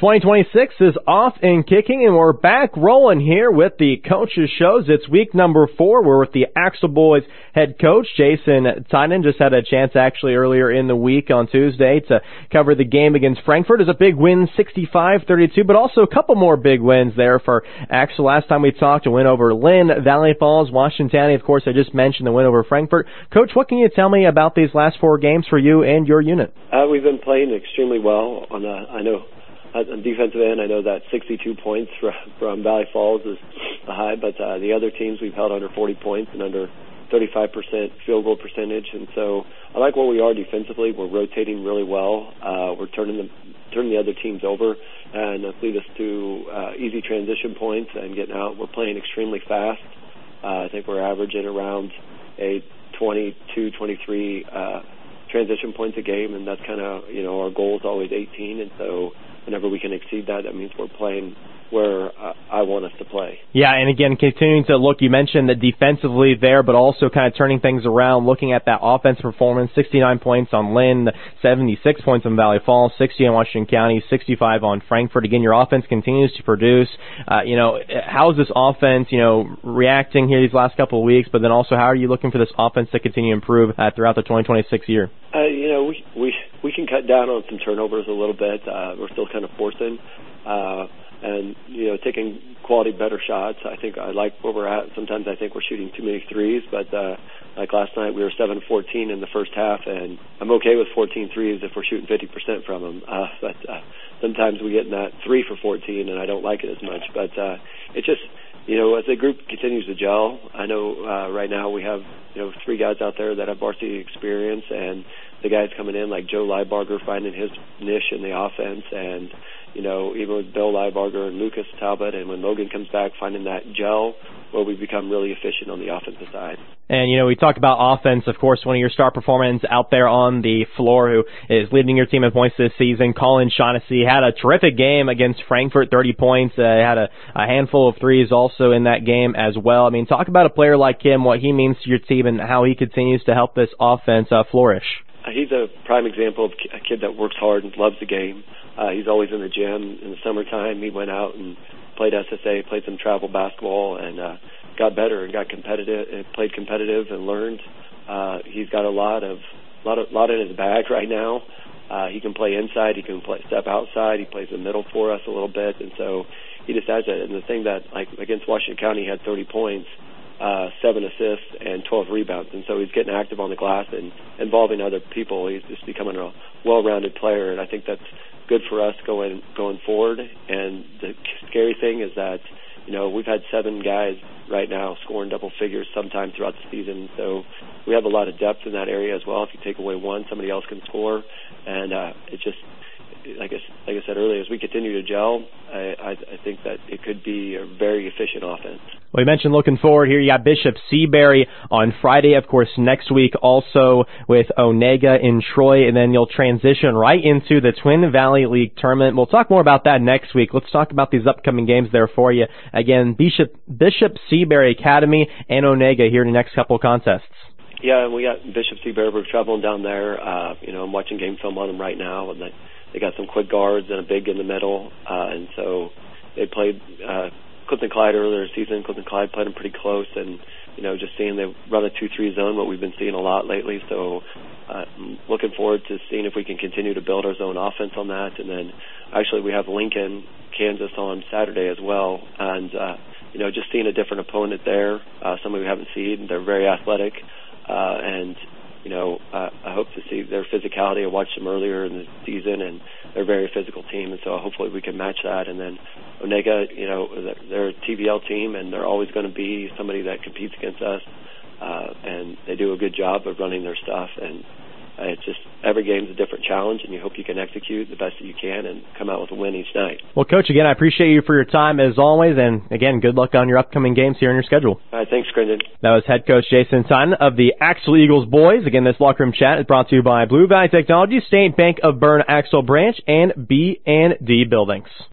2026 is off and kicking, and we're back rolling here with the coaches shows. It's week number 4. We're with the Axel boys head coach, Jason Tynan. Just had a chance actually earlier in the week on Tuesday to cover the game against Frankfort. It was a big win, 65-32, but also a couple more big wins there for Axel. Last time we talked, a win over Lynn, Valley Falls, Washington County. Of course, I just mentioned the win over Frankfort. Coach, what can you tell me about these last 4 games for you and your unit? We've been playing extremely well on on defensive end. I know that 62 points from Valley Falls is the high, but the other teams we've held under 40 points and under 35% field goal percentage. And so I like where we are defensively. We're rotating really well. We're turning the other teams over, and that's lead us to easy transition points and getting out. We're playing extremely fast. I think we're averaging around a 22, 23 transition points a game, and that's kind of, our goal is always 18, and so whenever we can exceed that, that means we're playing where I want us to play. Yeah, and again, continuing to look, you mentioned that defensively there, but also kind of turning things around, looking at that offense performance, 69 points on Lynn, 76 points on Valley Falls, 60 on Washington County, 65 on Frankfort. Again, your offense continues to produce. How is this offense, reacting here these last couple of weeks, but then also how are you looking for this offense to continue to improve throughout the 2026 year? We can cut down on some turnovers a little bit. We're still kind of forcing and taking quality better shots. I think I like where we're at. Sometimes I think we're shooting too many threes, but like last night we were 7-14 in the first half, and I'm okay with 14 threes if we're shooting 50% from them. But sometimes we get in that 3 for 14, and I don't like it as much. But it's just, as the group continues to gel, I know right now we have 3 guys out there that have varsity experience, and the guys coming in like Joe Leibarger finding his niche in the offense, and even with Bill Leibarger and Lucas Talbot, and when Logan comes back, finding that gel where we become really efficient on the offensive side. And, we talked about offense, of course, one of your star performers out there on the floor who is leading your team in points this season, Colin Shaughnessy, had a terrific game against Frankfort, 30 points, had a handful of threes also in that game as well. I mean, talk about a player like him, what he means to your team, and how he continues to help this offense flourish. He's a prime example of a kid that works hard and loves the game. He's always in the gym. In the summertime, he went out and played SSA, played some travel basketball, and got better and got competitive, and played competitive and learned. He's got a lot in his bag right now. He can play inside. He can step outside. He plays the middle for us a little bit, and so he just has it. And the thing that, like against Washington County, he had 30 points. 7 assists and 12 rebounds, and so he's getting active on the glass and involving other people. He's just becoming a well-rounded player, and I think that's good for us going forward. And the scary thing is that we've had 7 guys right now scoring double figures sometime throughout the season, so we have a lot of depth in that area as well. If you take away one, somebody else can score, and it's just like I said earlier, as we continue to gel, I think that it could be a very efficient offense. Well, you mentioned looking forward here. You got Bishop Seabury on Friday, of course, next week also with Onega in Troy, and then you'll transition right into the Twin Valley League tournament. We'll talk more about that next week. Let's talk about these upcoming games there for you. Again, Bishop Seabury Academy and Onega here in the next couple of contests. Yeah, we got Bishop Seabury. We're traveling down there. I'm watching game film on them right now, and they got some quick guards and a big in the middle, and so they played Clifton Clyde earlier this season. Clifton Clyde played them pretty close, and just seeing they run a 2-3 zone, what we've been seeing a lot lately. So I'm looking forward to seeing if we can continue to build our zone offense on that. And then actually we have Lincoln, Kansas on Saturday as well, and just seeing a different opponent there, somebody we haven't seen. They're very athletic, and I hope to see their physicality. I watched them earlier in the season, and they're a very physical team, and so hopefully we can match that. And then Onega, they're a TVL team, and they're always going to be somebody that competes against us, and they do a good job of running their stuff. And it's just every game's a different challenge, and you hope you can execute the best that you can and come out with a win each night. Well, Coach, again, I appreciate you for your time as always, and again, good luck on your upcoming games here in your schedule. All right, thanks, Brendan. That was head coach Jason Tynan of the Axel Eagles boys. Again, this locker room chat is brought to you by Blue Valley Technology, State Bank of Berne Axel Branch, and B&D Buildings.